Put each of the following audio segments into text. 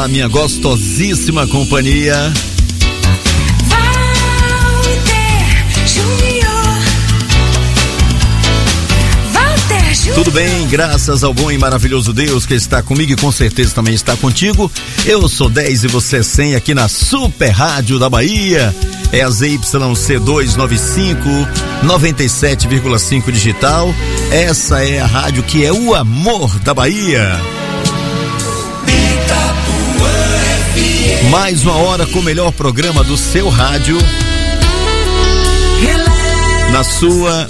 Olá, minha gostosíssima companhia. Tudo bem, graças ao bom e maravilhoso Deus que está comigo e com certeza também está contigo. Eu sou 10 e você é 100 aqui na Super Rádio da Bahia. É a ZYC 295 97,5 digital. Essa é a rádio que é o amor da Bahia. Mais uma hora com o melhor programa do seu rádio. Na sua.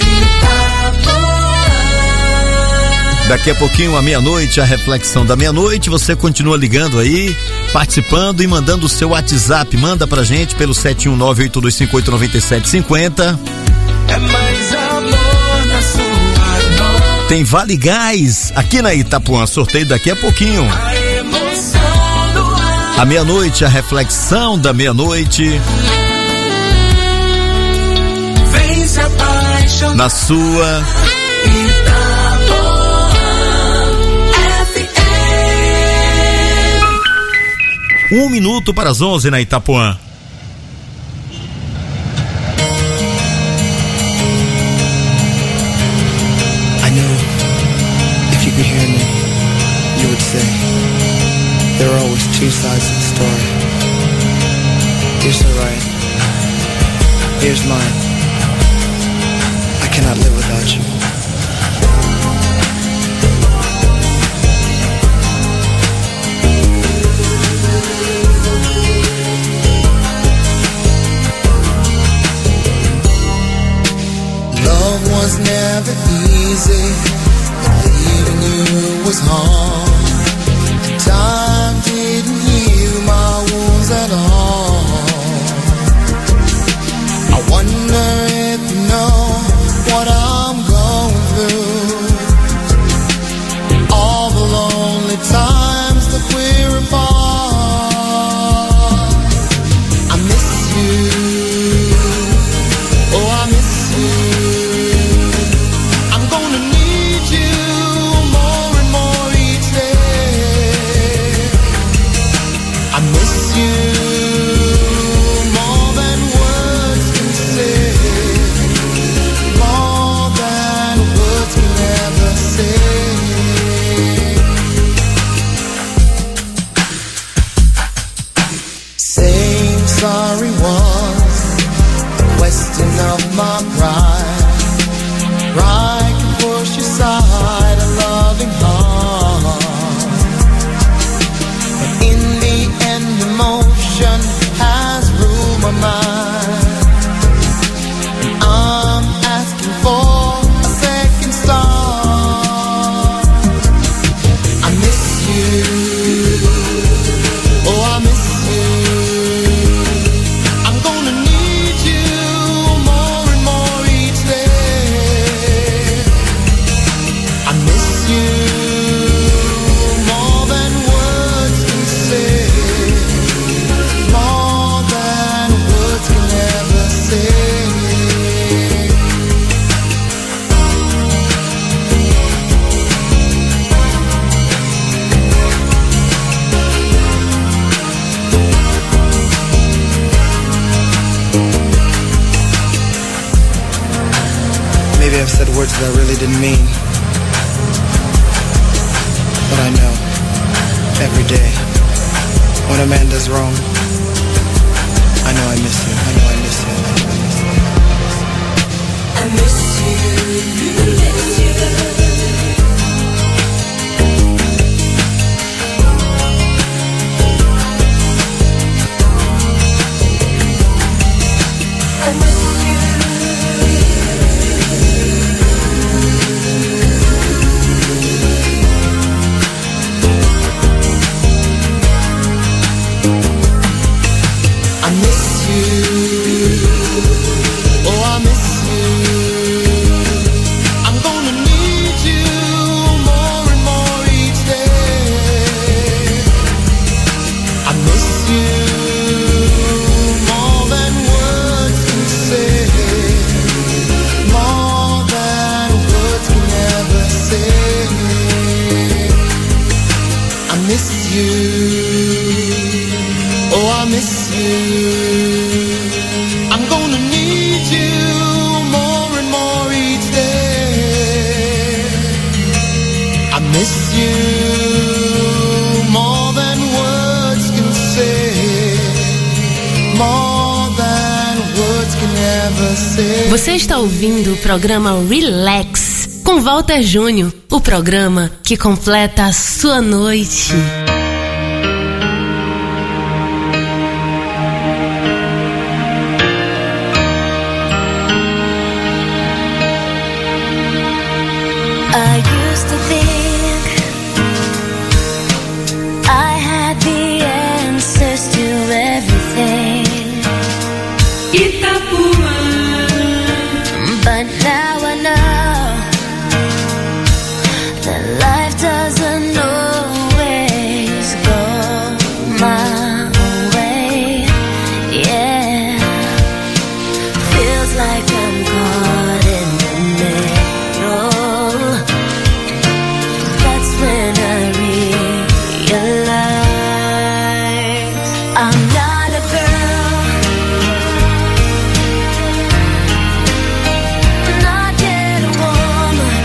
Daqui a pouquinho, à meia-noite, a reflexão da meia-noite. Você continua ligando aí, participando e mandando o seu WhatsApp. Manda pra gente pelo 719-8258-9750. É mais amor na sua mão. Tem Vale Gás aqui na Itapuã. Sorteio daqui a pouquinho. A emoção do ar. À meia-noite, a reflexão da meia-noite. Vem se apaixonar. Na sua. Um minuto para as 11 na Itapuã. I know if you could hear me, you would say there are always two sides to the story. You're so right. Here's mine. I cannot live without you. Love was never easy, leaving you was hard. Time didn't heal my wounds at all. I wonder if you know what I'm going through. All the lonely times that we're apart. I miss you. Oh, I miss you. I'm gonna need you more and more each day. I miss you more than words can say, more than words can ever say. Saying sorry was a question of my pride. Pride can push aside a loving heart, but in the end emotion has ruled my mind, and I'm asking for a second start. I miss you. Oh, I miss you. I'm gonna need you more and more each day. I miss you more than words can say, more than words can ever say. Maybe I've said words that I really didn't mean, but I know every day when a man does wrong, I know I miss you. I know I miss you. I miss you. I miss you. I miss I miss you. Oh, I miss you. I'm gonna need you more and more each day. I miss you more than words can say, more than words can ever say. I miss you. I'm gonna need you more and more each day. I miss you more than words can say, more than words can ever say. Você está ouvindo o programa Relax com Walter Júnior, o programa que completa a sua noite. I used to think I had the answers to everything. Itapuã. But now I know that life doesn't always go my way. Yeah, feels like I'm caught in the middle. That's when I realize I'm not a girl, not yet a woman.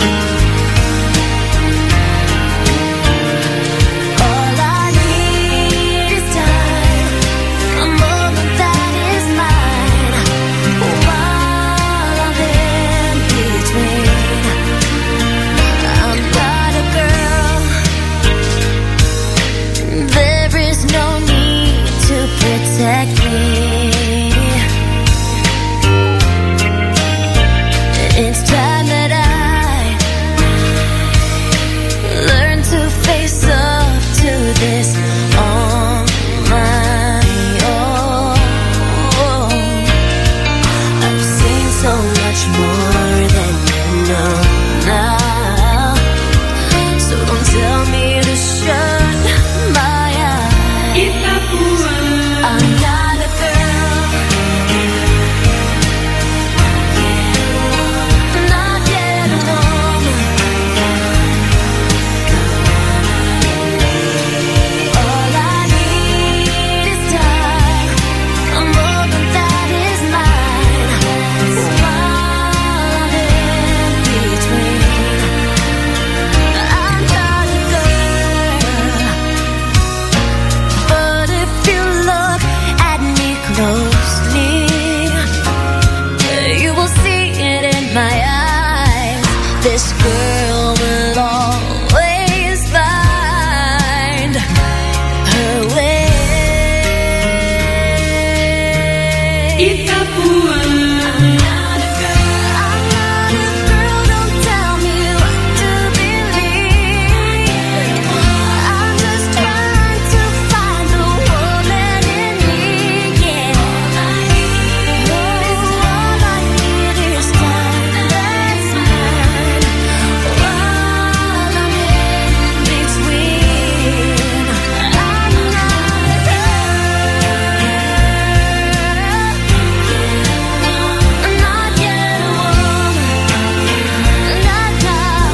All I need is time, a moment that is mine, while I'm in between. I'm not a girl, there is no need to protect me. It's time that I learn to face up to this on my own. I've seen so much more than you know now, so don't tell me to shut my eyes. I'm not a girl, not yet a woman. All I need is time, a moment that is mine, while I'm in between. I'm not a girl, but if you look at me closely, you will see it in my eyes. This girl will always find her way. Itapuã. I'm not a girl, don't tell me what to believe. I'm just trying to find the woman in me, yeah. All I need is time that's mine, while I'm in between. I'm not a girl, not yet a woman, not now.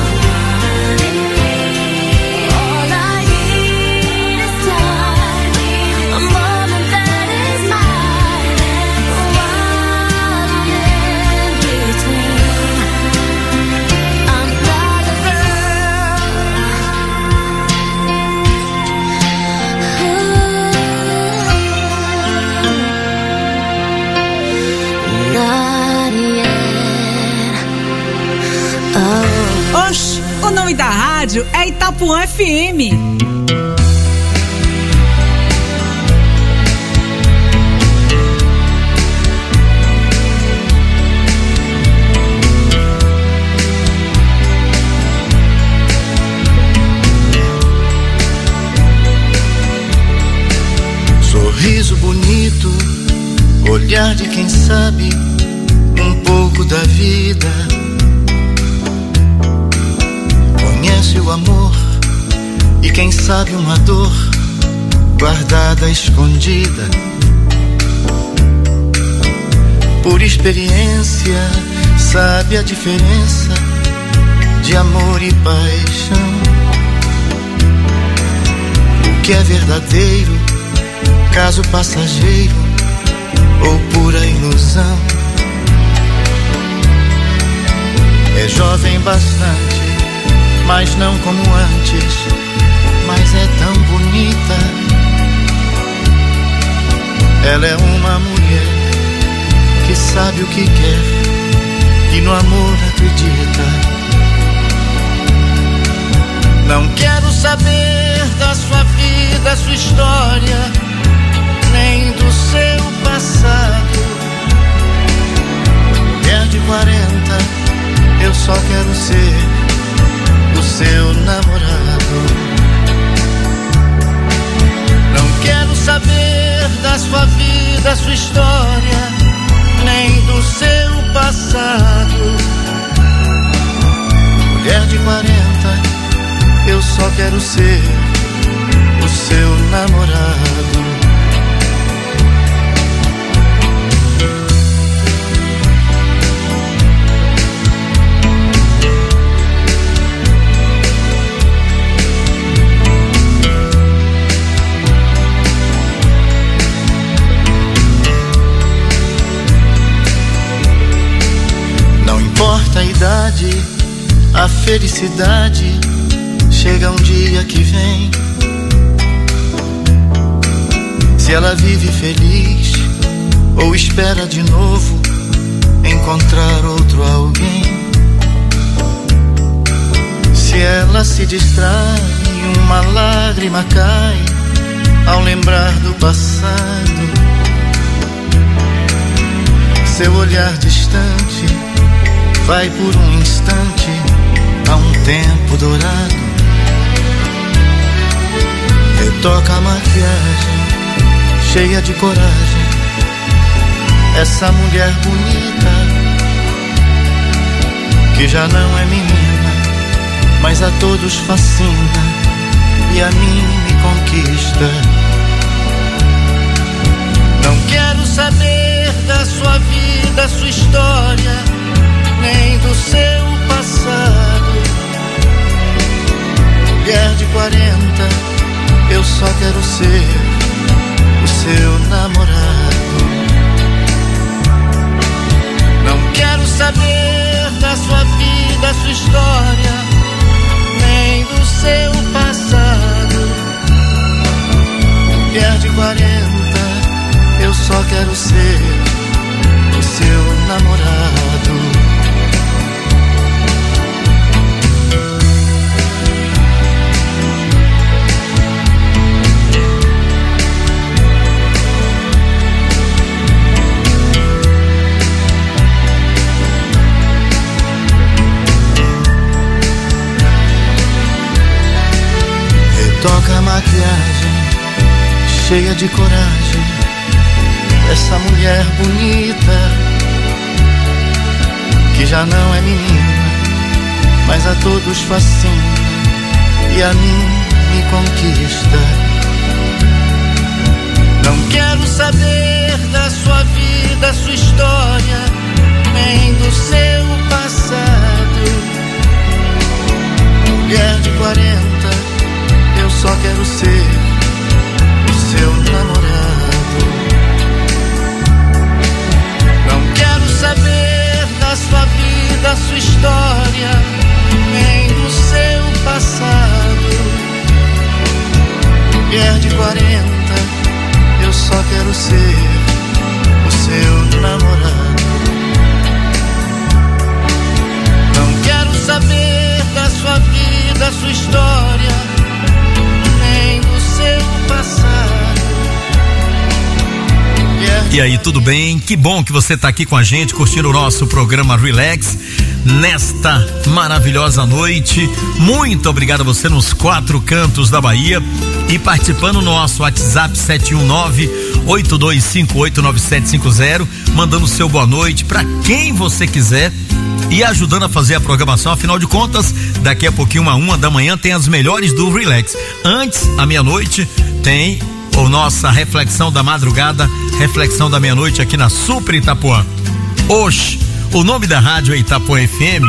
All I need is time, a moment that is mine, while I'm in between. I'm not a girl, not yet. Oh. Oxe, o nome da rádio é Itapuã FM. Sorriso bonito, olhar de quem sabe um pouco da vida. Conhece o amor e quem sabe uma dor guardada, escondida. Por experiência sabe a diferença de amor e paixão. O que é verdadeiro acaso passageiro ou pura ilusão. É jovem bastante, mas não como antes, mas é tão bonita. Ela é uma mulher que sabe o que quer e no amor acredita. Não quero saber da sua vida, sua história, nem do seu passado. Mulher de 40, eu só quero ser o seu namorado. Não quero saber da sua vida, sua história, nem do seu passado. Mulher de 40, eu só quero ser o seu namorado. Não importa a idade, a felicidade chega um dia que vem. Se ela vive feliz ou espera de novo encontrar outro alguém. Se ela se distrai e uma lágrima cai ao lembrar do passado. Seu olhar distante vai por um instante a um tempo dourado. Retoca a maquiagem, cheia de coragem, essa mulher bonita, que já não é menina, mas a todos fascina e a mim me conquista. Não quero saber da sua vida, sua história, nem do seu passado. Mulher de 40, eu só quero ser o seu namorado. Não quero saber da sua vida, sua história, nem do seu passado. Mulher de 40, eu só quero ser o seu namorado. Toca a maquiagem, cheia de coragem, essa mulher bonita, que já não é menina, mas a todos fascina e a mim me conquista. Não quero saber da sua vida, sua história, nem do seu passado. Mulher de 40, eu só quero ser o seu namorado. Não quero saber da sua vida, sua história, nem do seu passado. Mulher de 40, eu só quero ser o seu namorado. Não quero saber da sua vida, sua história, E aí, tudo bem? Que bom que você está aqui com a gente, curtindo o nosso programa Relax nesta maravilhosa noite. Muito obrigado a você nos 4 cantos da Bahia e participando no nosso WhatsApp 719-8258-9750, mandando seu boa noite para quem você quiser e ajudando a fazer a programação. Afinal de contas, daqui a pouquinho, 1 da manhã, tem as melhores do Relax. Antes, à meia-noite, tem a nossa reflexão da madrugada, reflexão da meia-noite aqui na Super Itapuã. Hoje, o nome da rádio é Itapuã FM.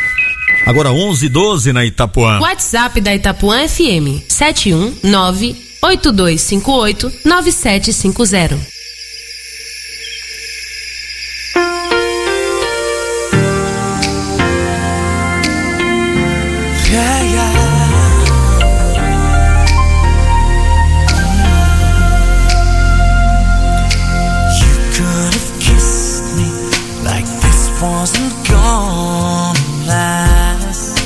Agora 11:12 na Itapuã. WhatsApp da Itapuã FM 719 8258-9750. Wasn't gonna last.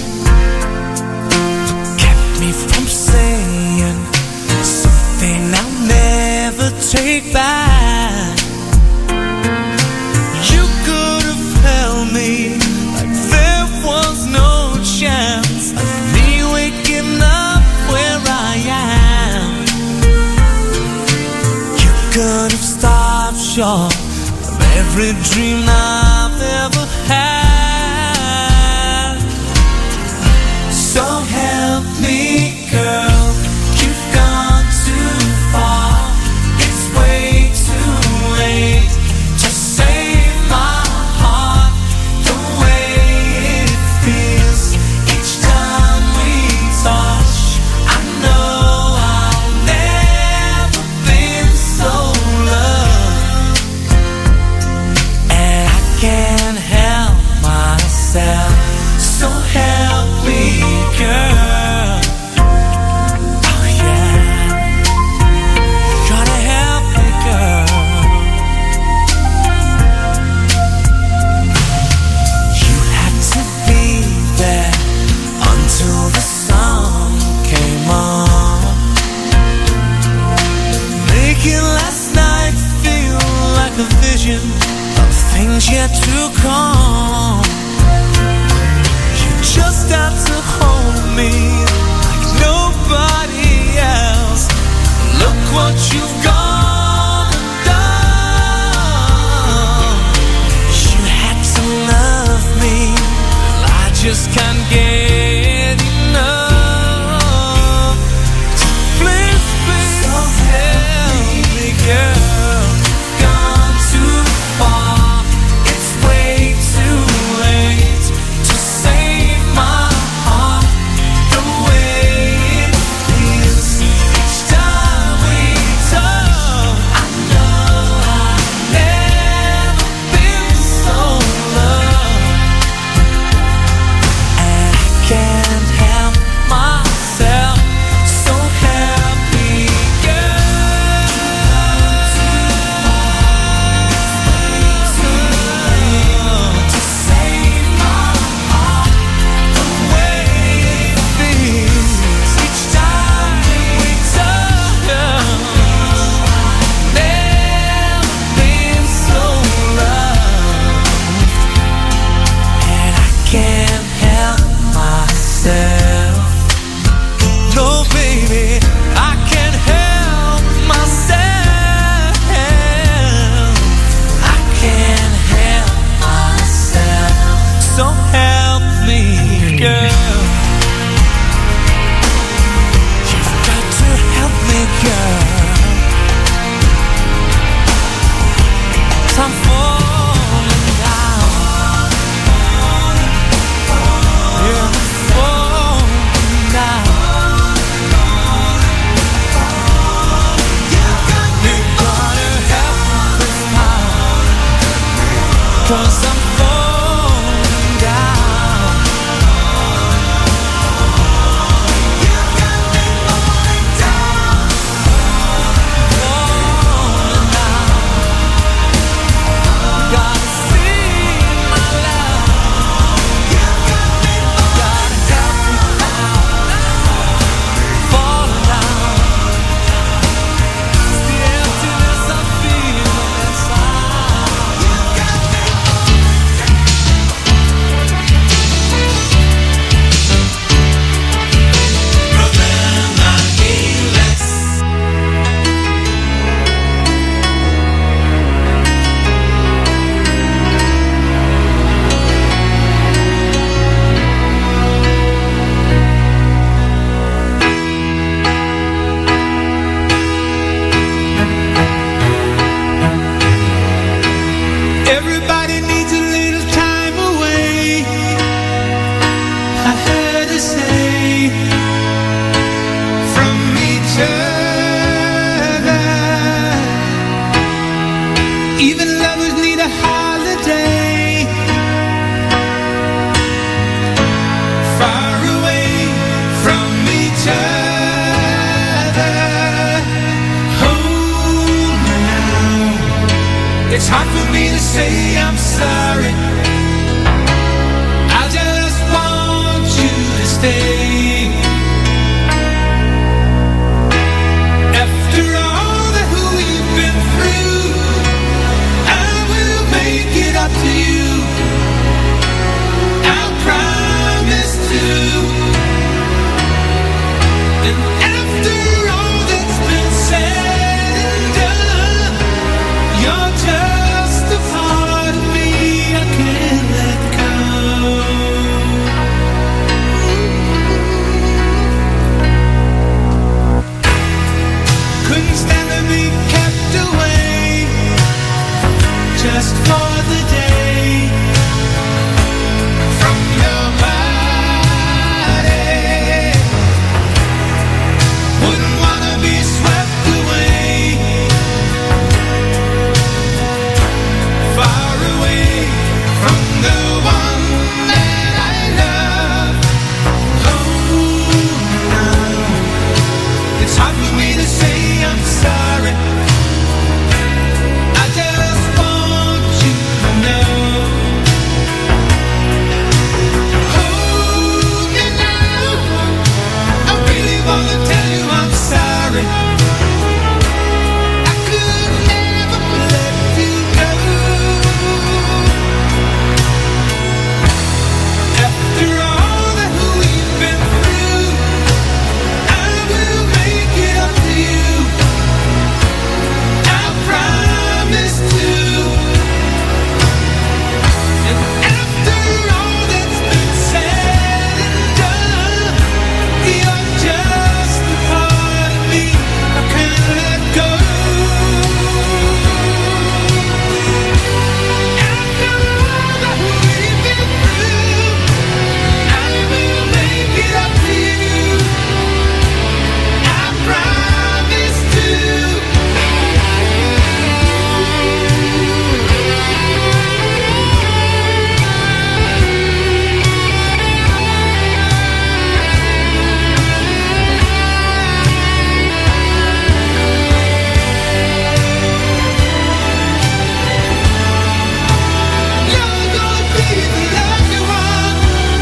Kept me from saying something I'll never take back. You could have held me like there was no chance of me waking up where I am. You could have stopped short of every dream I've ever had. So help me, girl, you've gone too far. It's way too late to save my heart. The way it feels each time we touch, I know I'll never been so loved. And I can't help myself, so help me, girl. Oh yeah, gotta help me, girl. You had to be there until the sun came on, making last night feel like a vision of things yet to come. You just had to hold me like nobody else. Look what you've gone and done. You had to love me, I just can't get enough. So please, please help me, girl. Gone too far. It's way too late to save my heart. The way it feels each time we touch, I know I've never been so loved. And I can't help myself, so help me, girl. To save my heart, the way it feels each time we touch. Never been so loved, and I can't help myself. No, baby, I can't help myself. I can't help myself, so help me, girl. You've got to help me, girl. I'm falling down. Yeah, I'm falling down. You gotta help me now, 'cause I'm falling down. say I'm sorry. I just want you to stay. After all that we've been through, I will make it up to you. I promise to. And after all that's been said and done, you're just a part of me I can't let go. Couldn't stand to be kept away just for the day from your body. Wouldn't wanna be swept away, far away from the one that I love. Oh, no, it's hard for me to say I'm sorry. I just want you to know. Hold me now, I really wanna tell you I'm sorry. I could never let you go. After all that we've been through, I will make it up to you. I promise to. And after all that's been said and done, you're just a part of me I can't let go. After all that we've been through, I will make it up to you. I promise to. You're gonna be the lucky one.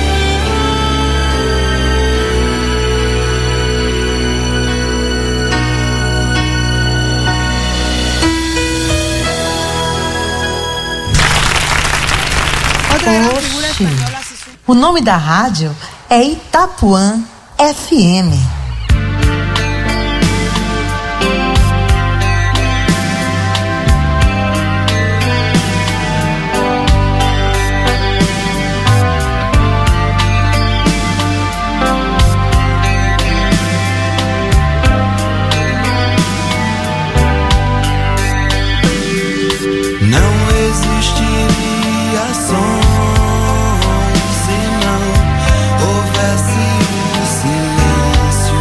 Oxi. O nome da rádio é Itapuã FM. Não existiria sonho se não houvesse o silêncio.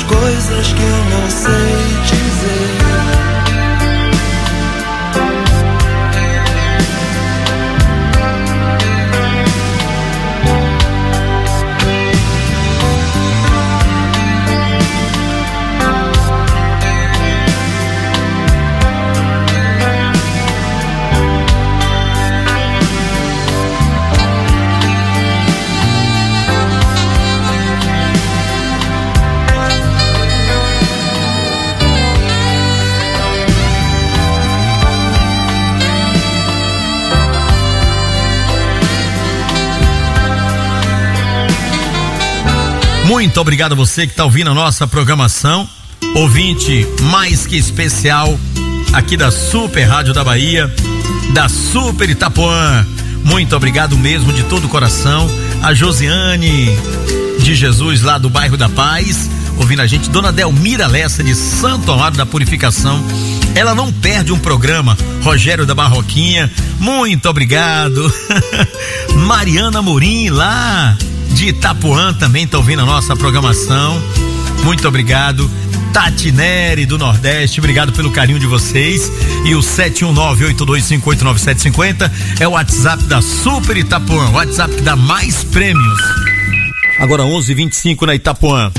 coisas que eu não sei dizer. Muito obrigado a você que está ouvindo a nossa programação, ouvinte mais que especial aqui da Super Rádio da Bahia, da Super Itapuã. Muito obrigado mesmo de todo o coração. A Josiane de Jesus lá do bairro da Paz, ouvindo a gente. Dona Delmira Lessa de Santo Amaro da Purificação. Ela não perde um programa. Rogério da Barroquinha, muito obrigado. Mariana Morim lá de Itapuã também tá ouvindo a nossa programação. Muito obrigado. Tati Neri do Nordeste, obrigado pelo carinho de vocês. E o 71982589750 é o WhatsApp da Super Itapuã, o WhatsApp que dá mais prêmios. Agora 11h25 na Itapuã.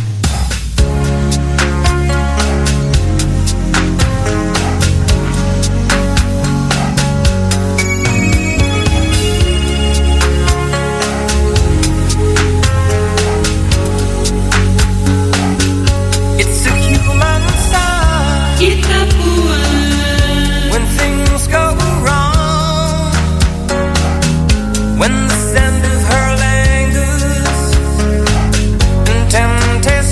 When the scent of her lingers and temptation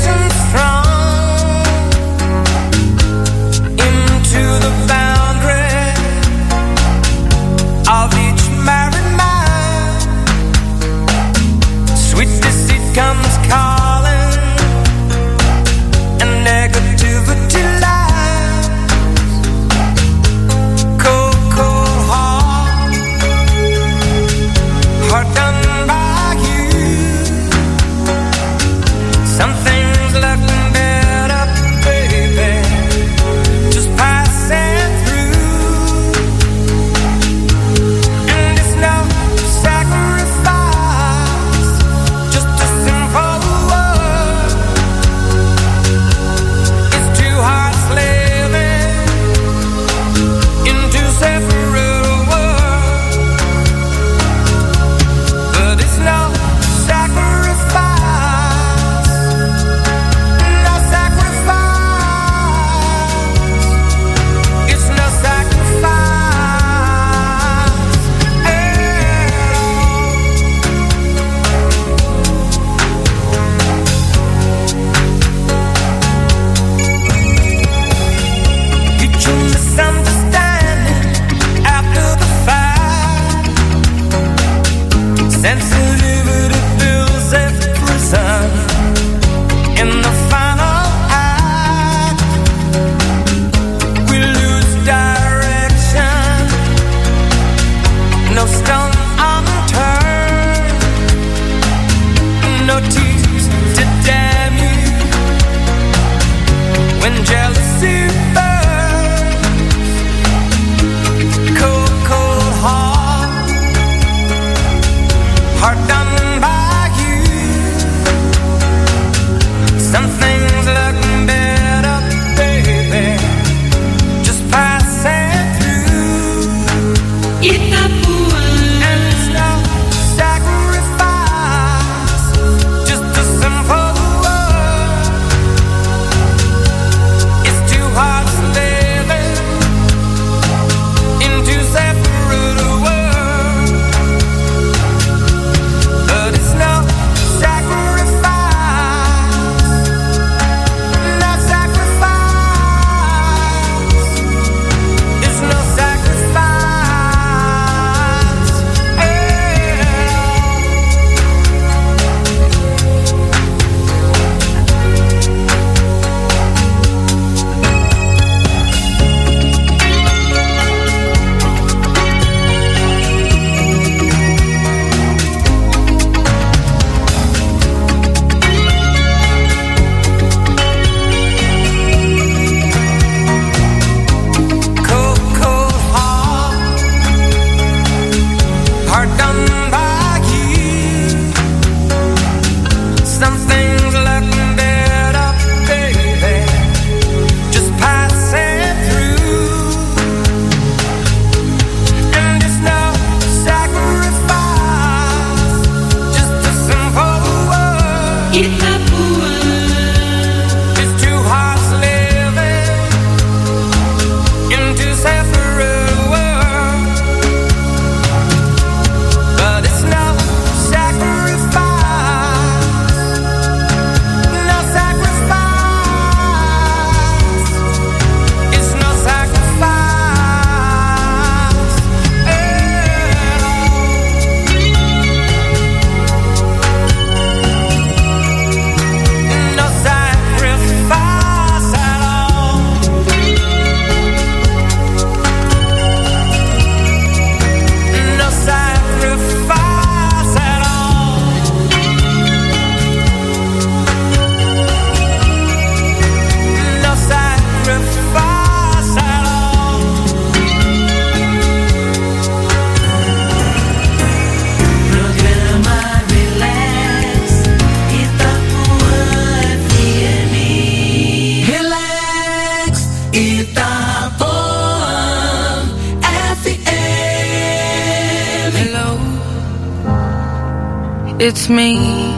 it's me.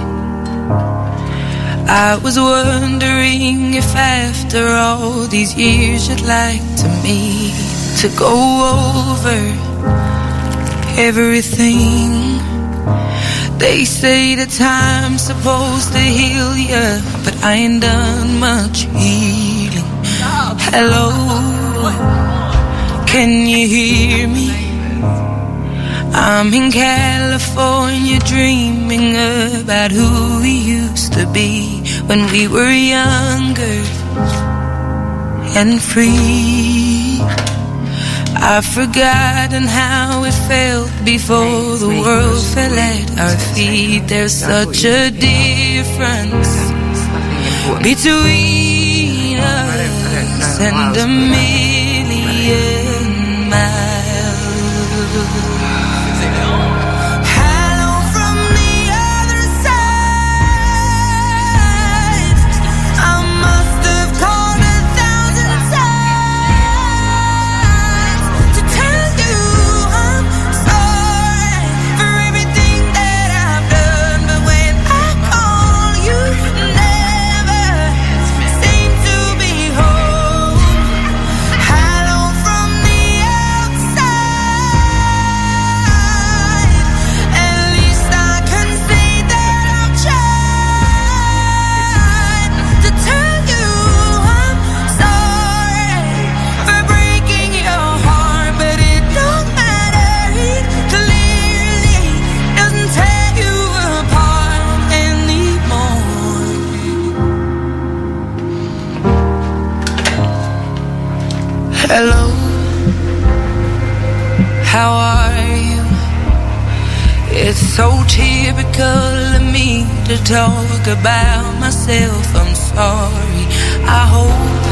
I was wondering if after all these years you'd like to meet, to go over everything. They say that time's supposed to heal ya, but I ain't done much healing. Hello, can you hear me? I'm in California dreaming about who we used to be when we were younger and free. I've forgotten how it felt before the world fell at our feet. There's such a difference between us and a million miles. Hello from the other side. I must have called 1,000 times to tell you I'm sorry for everything that I've done. But when I call, you never seem to be home. Hello from the outside. At least I can say that I've tried to tell you I'm sorry for breaking your heart, but it don't matter. It clearly doesn't tear you apart anymore. Hello, how are you? It's so typical of me to talk about myself. I'm sorry. I hope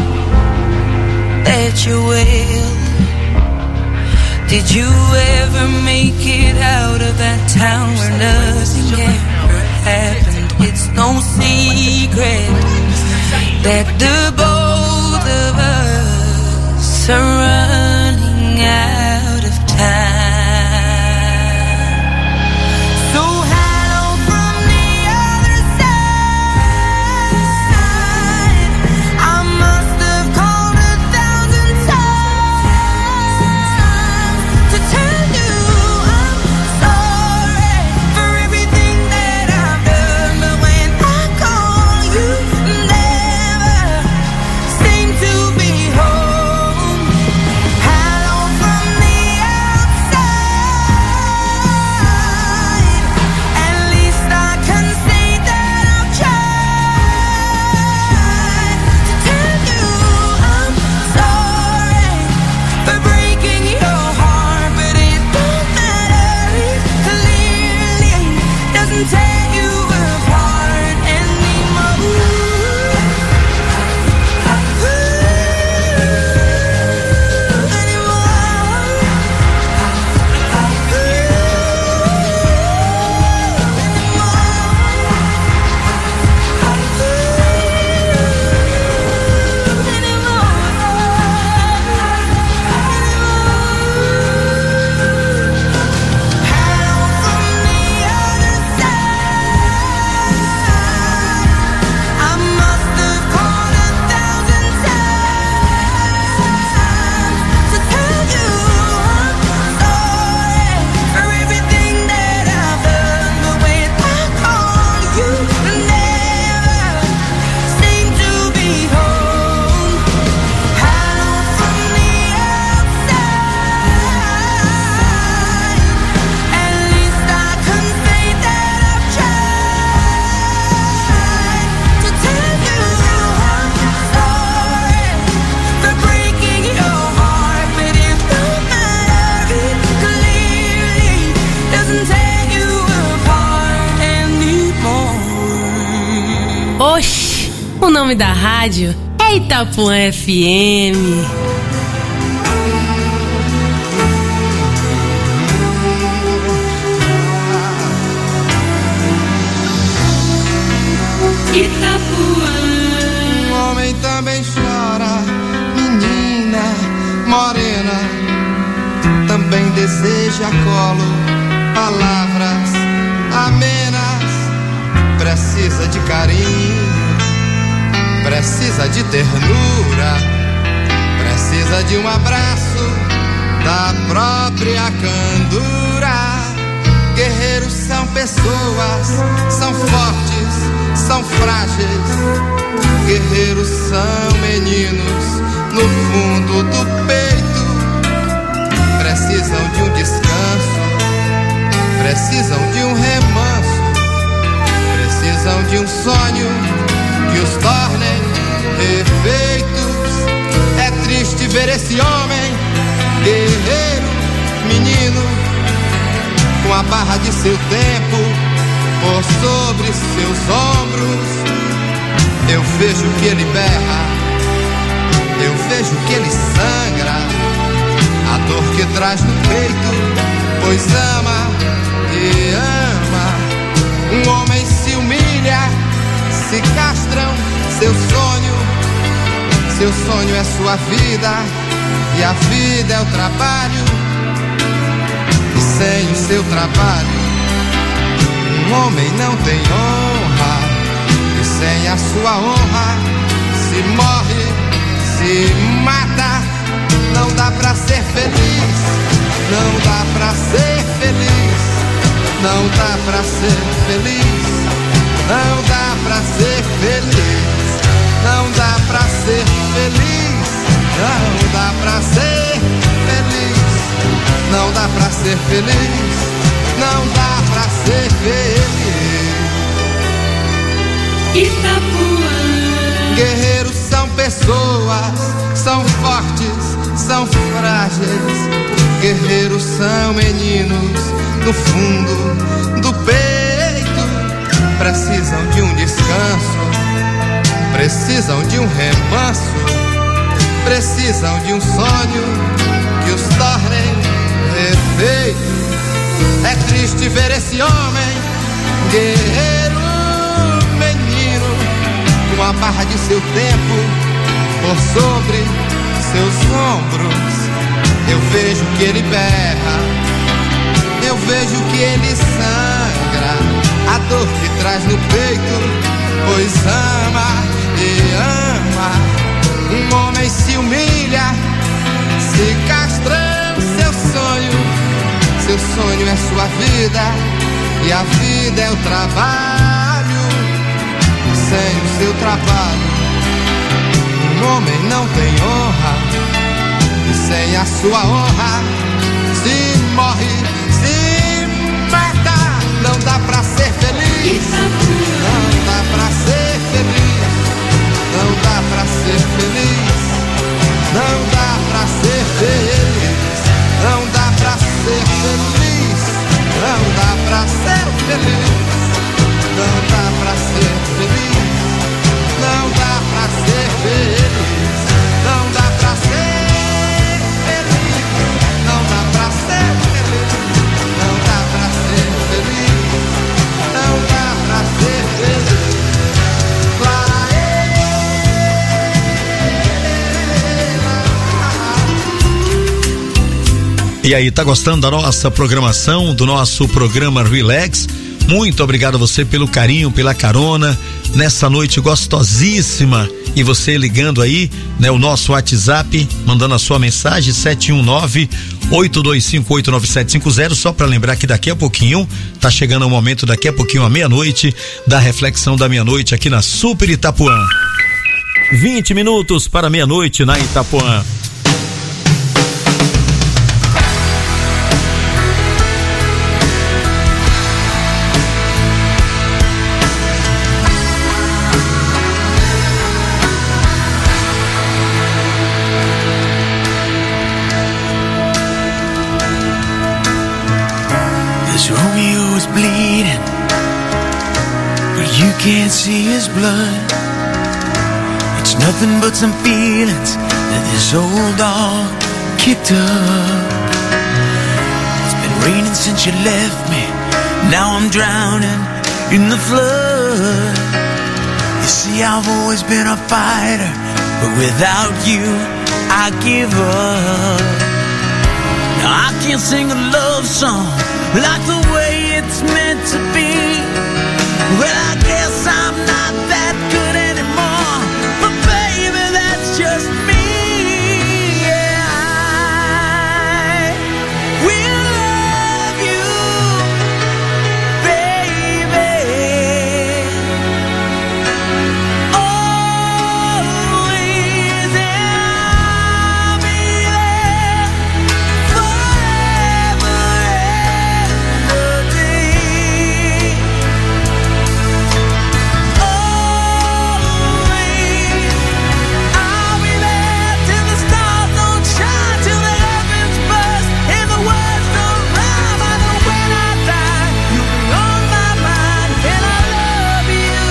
that you're well. Did you ever make it out of that town where nothing ever happened? It's no secret that the both of us are running out of time. So hello from the other side. I must have called 1,000 times to tell you I'm sorry for everything that I've done. But when I call, you never seem to be home. Hello from the outside. At least I can say that I've tried to tell you I'm sorry for breaking your heart, but it don't matter. It clearly doesn't tear you apart anymore. I must have called 1,000 times to tell you I'm sorry for everything that I've done. But when I call, you never seem to be home. Hello from the outside. At least I can say that I've tried to tell you I'm sorry for breaking your heart, but it don't matter. It clearly doesn't tear you apart anymore. Oxi, o nome da rádio é Itapuã FM. Um homem também chora, menina morena, também deseja colo, palavras amenas. precisa de carinho, precisa de ternura, precisa de um abraço da própria candura. Guerreiros são pessoas, são fortes, são frágeis. Guerreiros são meninos no fundo do peito. Precisam de um descanso, precisam de um remanso, precisam de um sonho que os tornem perfeitos. É triste ver esse homem, guerreiro, menino, com a barra de seu tempo por sobre seus ombros. Eu vejo que ele berra, eu vejo que ele sangra, a dor que traz no peito, pois ama e ama. Um homem se humilha, se castram seu sonho é sua vida, e a vida é o trabalho. E sem o seu trabalho, um homem não tem honra. E sem a sua honra, se morre, se mata. Não dá pra ser feliz, não dá pra ser feliz, não dá pra ser feliz, não dá pra ser feliz, não dá pra ser feliz, não dá pra ser feliz, não dá pra ser feliz, não dá pra ser feliz. Itapuã. Guerreiros são pessoas, são fortes, são frágeis. Guerreiros são meninos no fundo do peito. Precisam de um descanso, precisam de um remanso, precisam de um sonho que os tornem perfeitos. É triste ver esse homem, guerreiro, menino, com a barra de seu tempo por sobre seus ombros. Eu vejo que ele berra, eu vejo que ele sangra, a dor que traz no peito, pois ama e ama. Um homem se humilha, se castra seu sonho é sua vida, e a vida é o trabalho. Sem o seu trabalho, um homem não tem honra, e sem a sua honra, se morre, se mata. Não dá pra ser feliz, não dá pra ser feliz, não dá pra ser feliz, não dá pra ser feliz, não dá pra ser feliz, não dá pra ser feliz, não dá pra ser feliz, não dá pra ser feliz, não dá pra ser feliz, não dá pra ser feliz, não dá pra ser feliz, não dá pra ser feliz. E aí, tá gostando da nossa programação, do nosso programa Relax? Muito obrigado a você pelo carinho, pela carona, nessa noite gostosíssima. E você ligando aí, né, o nosso WhatsApp, mandando a sua mensagem, 719-8258-9750, só para lembrar que daqui a pouquinho, tá chegando o momento, daqui a pouquinho, à meia-noite, da reflexão da meia-noite aqui na Super Itapuã. 20 minutos para meia-noite na Itapuã. Romeo is bleeding, but you can't see his blood. It's nothing but some feelings that this old dog kicked up. It's been raining since you left me, now I'm drowning in the flood. You see, I've always been a fighter, but without you, I give up. Now I can't sing a love song like the way it's meant to be. Well, I guess I'm not that good anymore, but baby, that's just me. Yeah, I will love you, baby, always, and I'll be there forever and a day. Always, I'll be there till the stars don't shine, till the heavens burst and the words don't rhyme. I know when I die, you'll be on my mind, and I love you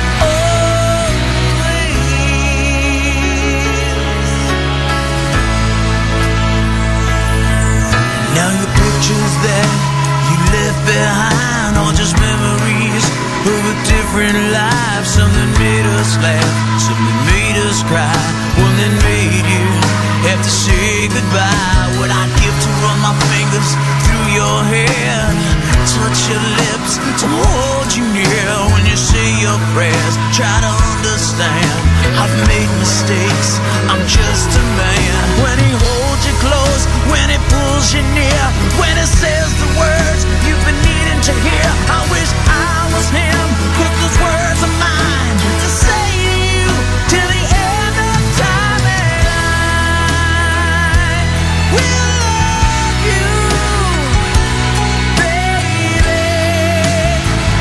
always. Now your pictures that you left behind are just memories of a different life. Something made us laugh, something made us cry, one that made you have to say goodbye. What I'd give to run my fingers through your hair, touch your lips, to hold you near when you say your prayers. Try to understand, I've made mistakes, I'm just a man. When he holds you close, when he pulls you near, when he says the words you've been needing to hear, I wish I was him, 'cause those words are mine to say to you till the end of time. And I will love you, baby,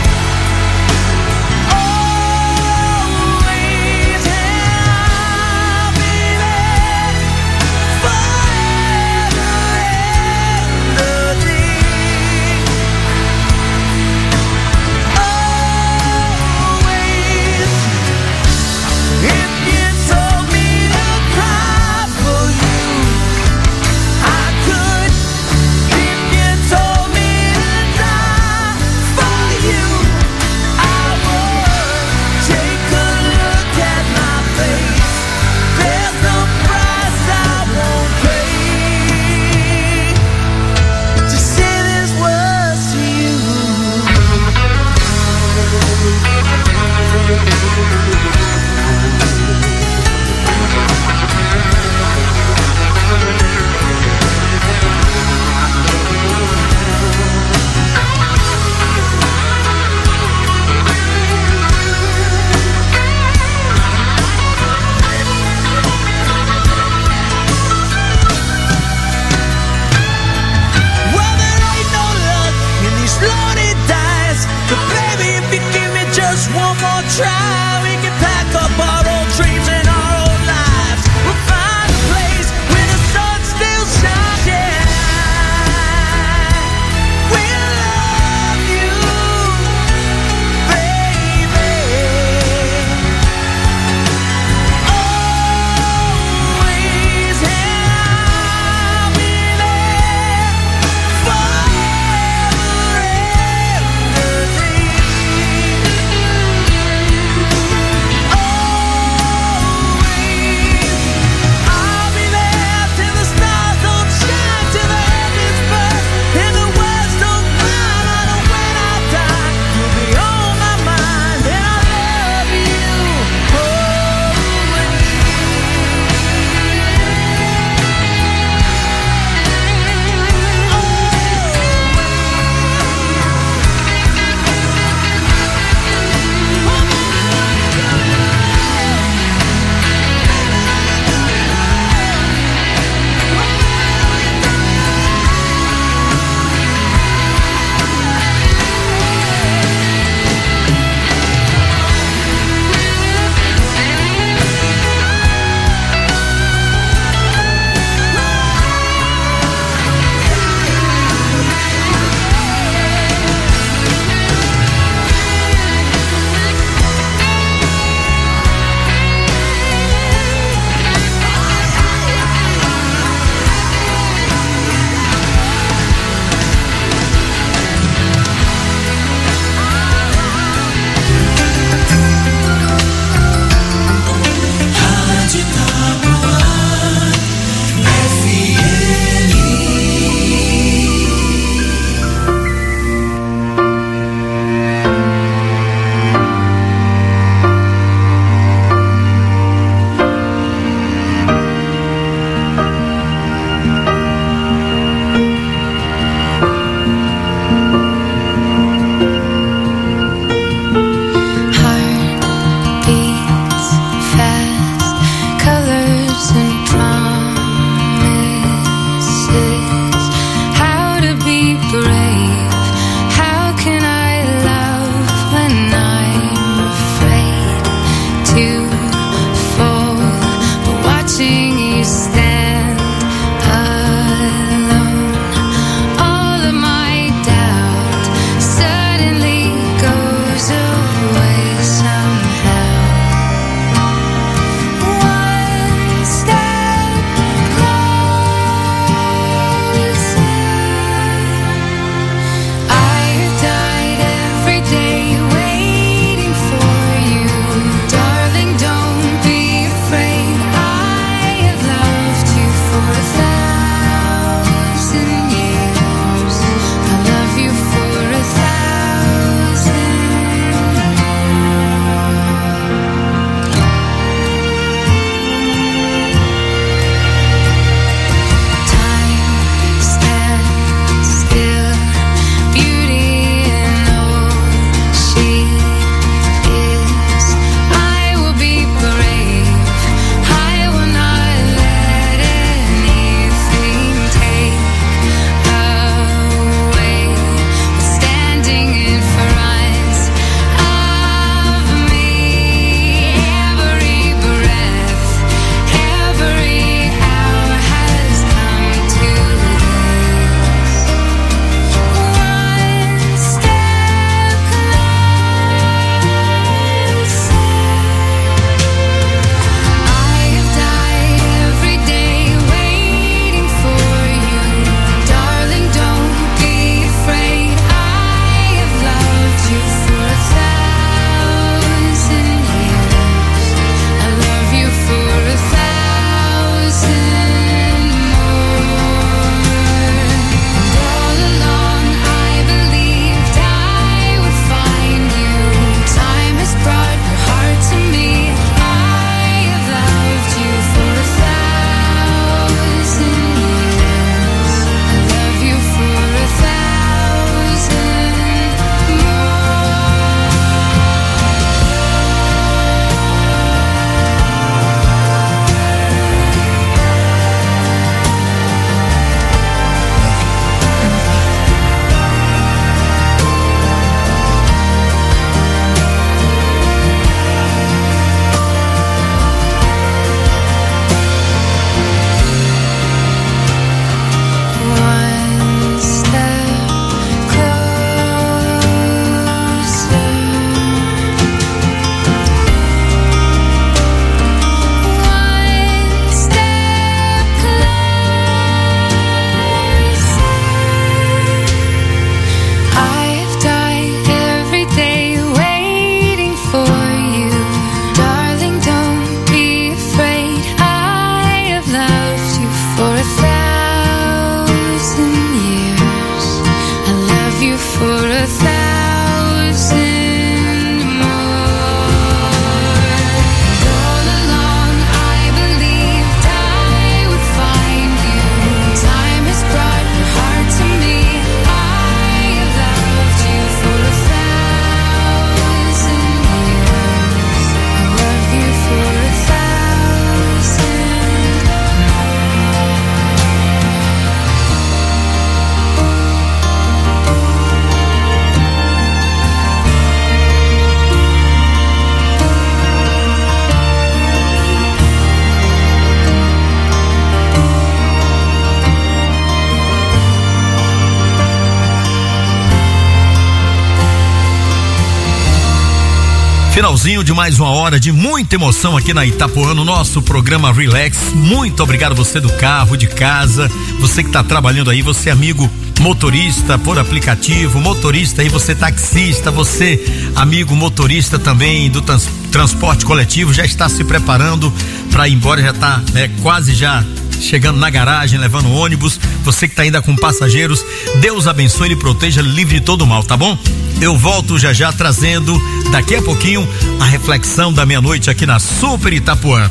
Finalzinho de mais uma hora de muita emoção aqui na Itapuã, no nosso programa Relax. Muito obrigado você do carro, de casa, você que tá trabalhando aí, você amigo motorista por aplicativo, motorista aí, você taxista, você amigo motorista também do transporte coletivo, já está se preparando para ir embora, já está quase já chegando na garagem, levando ônibus, você que tá ainda com passageiros, Deus abençoe e proteja, livre de todo mal, tá bom? Eu volto já trazendo daqui a pouquinho a reflexão da meia-noite aqui na Super Itapuã.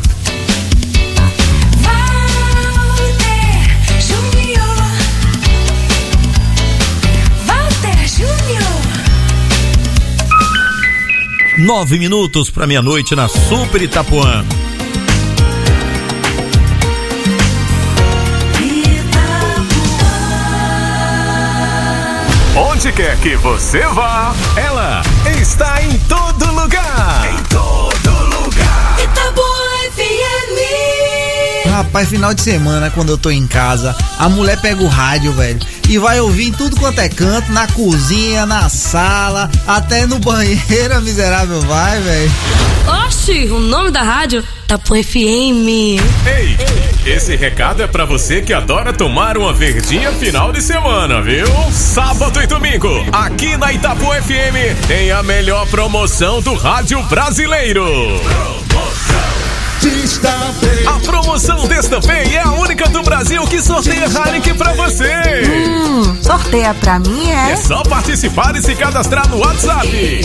Walter Júnior. 9 minutos para meia-noite na Super Itapuã. Onde quer que você vá, ela está em todo lugar. Em todo lugar. Itapuã FM. Rapaz, final de semana, quando eu tô em casa, a mulher pega o rádio, velho, e vai ouvir em tudo quanto é canto, na cozinha, na sala, até no banheiro, a miserável vai, velho. Oxi, o nome da rádio, Itapuã FM. Ei, esse recado é pra você que adora tomar uma verdinha final de semana, viu? Sábado e domingo, aqui na Itapuã FM, tem a melhor promoção do rádio brasileiro. A promoção Destampei é a única do Brasil que sorteia Heineken pra você. Sorteia pra mim, É só participar e se cadastrar no WhatsApp.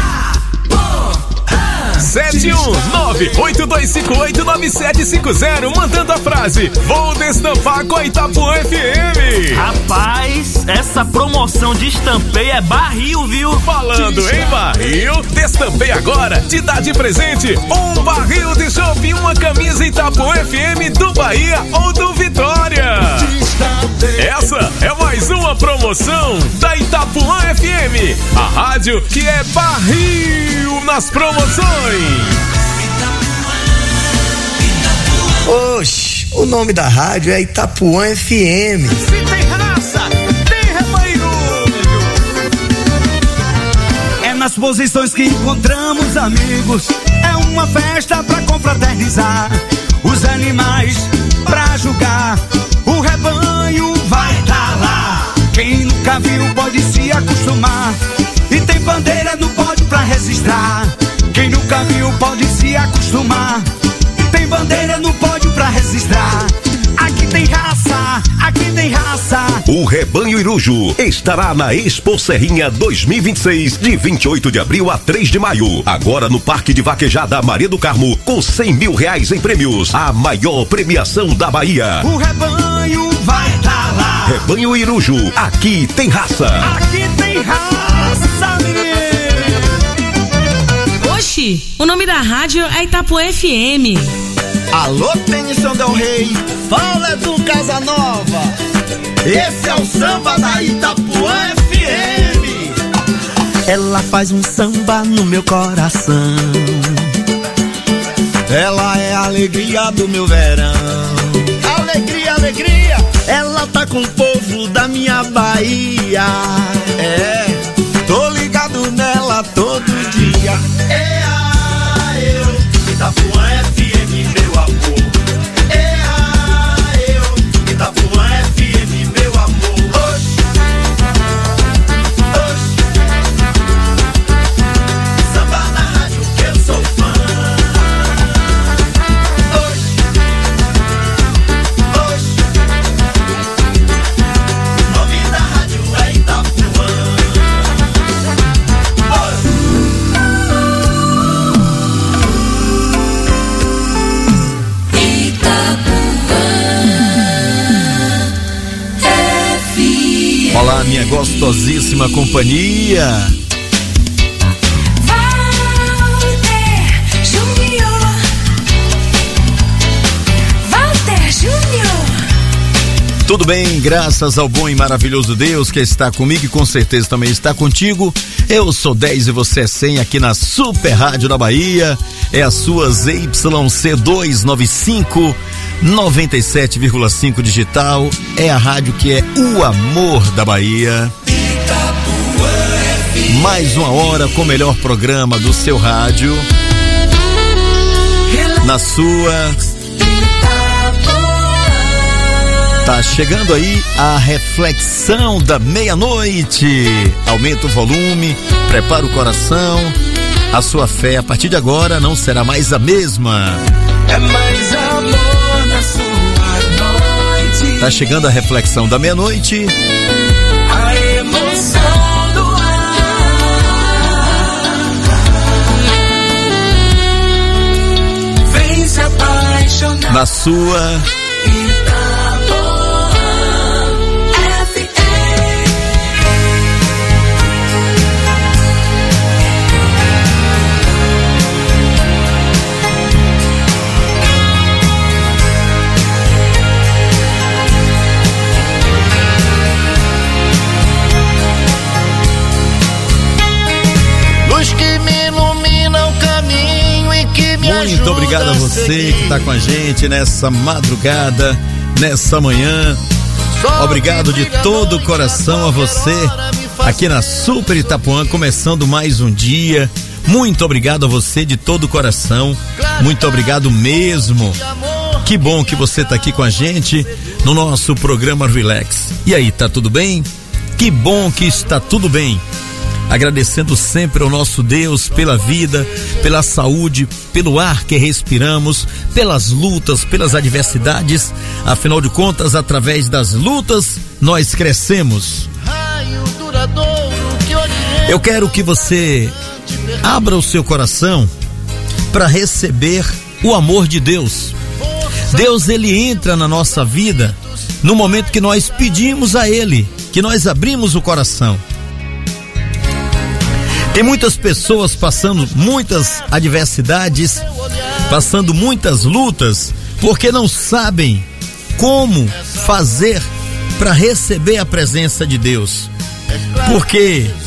719-8258-9750, mandando a frase: vou destampar com a Itapuã FM. Rapaz, essa promoção de Destampei é barril, viu? Falando em barril, Destampei agora te dá de presente um barril de chopp e uma camisa Itapuã FM do Bahia ou do Vitória. Essa é mais uma promoção da Itapuã FM, a rádio que é barril nas promoções. Oxe, o nome da rádio é Itapuã FM. Se tem raça, tem rebanho. É nas posições que encontramos amigos. É uma festa pra confraternizar. Os animais pra julgar. O rebanho vai tá lá. Quem nunca viu pode se acostumar. E tem bandeira no pódio pra registrar. Quem nunca viu pode se acostumar. Tem bandeira no pódio pra registrar. Aqui tem raça, aqui tem raça. O Rebanho Iruju estará na Expo Serrinha 2026, de 28 de abril a 3 de maio. Agora no Parque de Vaquejada Maria do Carmo, com R$100 mil em prêmios. A maior premiação da Bahia. O rebanho vai tá lá. Rebanho Iruju, aqui tem raça. Aqui tem raça, menino. Oxi, o nome da rádio é Itapuã FM. Alô, Tenição Del Rey, fala do Casanova. Esse é o samba da Itapuã FM. Ela faz um samba no meu coração. Ela é a alegria do meu verão. Alegria, alegria. Ela tá com o povo da minha Bahia. É, tô ligado nela todo dia. Itapuã FM, meu amor. Itapuã FM, meu amor. Oxe, oxe. Samba na rádio que eu sou fã. Oxe, oxe. O nome da rádio é Itapuã. Olá, minha gostosíssima companhia. Walter Júnior. Tudo bem, graças ao bom e maravilhoso Deus que está comigo e com certeza também está contigo. Eu sou 10 e você é 100 aqui na Super Rádio da Bahia. É a sua ZYC295 97,5 digital. É a rádio que é o amor da Bahia. Mais uma hora com o melhor programa do seu rádio. Na sua. Tá chegando aí a reflexão da meia-noite. Aumenta o volume, prepara o coração. A sua fé a partir de agora não será mais a mesma. É mais amor na sua noite. Tá chegando a reflexão da meia-noite. A emoção do ar. Vem se apaixonar. Na sua. Que me ilumina o caminho e que me ajuda. Muito obrigado a você que está com a gente nessa madrugada, nessa manhã. Obrigado de todo o coração a você aqui na Super Itapuã, começando mais um dia. Muito obrigado a você de todo o coração. Muito obrigado mesmo. Que bom que você está aqui com a gente no nosso programa Relax. E aí, tá tudo bem? Que bom que está tudo bem. Agradecendo sempre ao nosso Deus pela vida, pela saúde, pelo ar que respiramos, pelas lutas, pelas adversidades. Afinal de contas, através das lutas, nós crescemos. Eu quero que você abra o seu coração para receber o amor de Deus. Deus, ele entra na nossa vida no momento que nós pedimos a Ele, que nós abrimos o coração. Tem muitas pessoas passando muitas adversidades, passando muitas lutas, porque não sabem como fazer para receber a presença de Deus. Porque